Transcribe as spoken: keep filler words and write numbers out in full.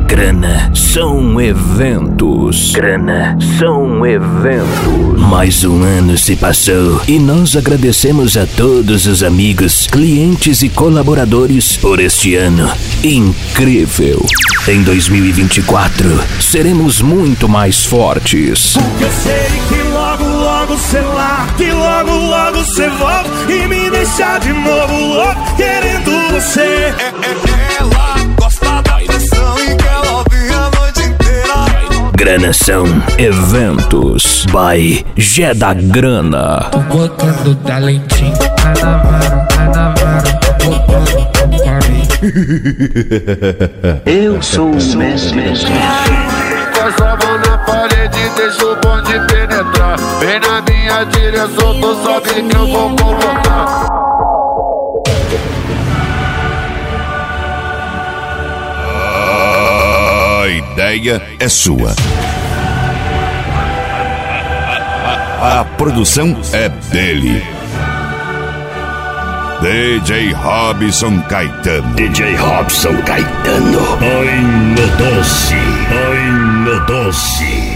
Grana são eventos. Grana são eventos. Mais um ano se passou e nós agradecemos a todos os amigos, clientes e colaboradores por este ano incrível. Em dois mil e vinte e quatro seremos muito mais fortes. Porque eu sei que logo, logo cê lá, que logo, logo cê volta e me deixa de novo louco querendo você. É, é, ela gosta da pressão e quer ouvir a noite inteira. Grana são eventos by Gé da Grana. Tô botando talentinho, nada varo, nada varo. Tô botando carinho. Eu sou o mestre. Encosta a mão na parede, deixa o bonde penetrar. Vem na minha direção, tu sabe que eu vou convocar. A ideia é sua. A, a produção é dele. D J Robson Caetano. D J Robson Caetano. Ai, meu doce, ai, meu doce.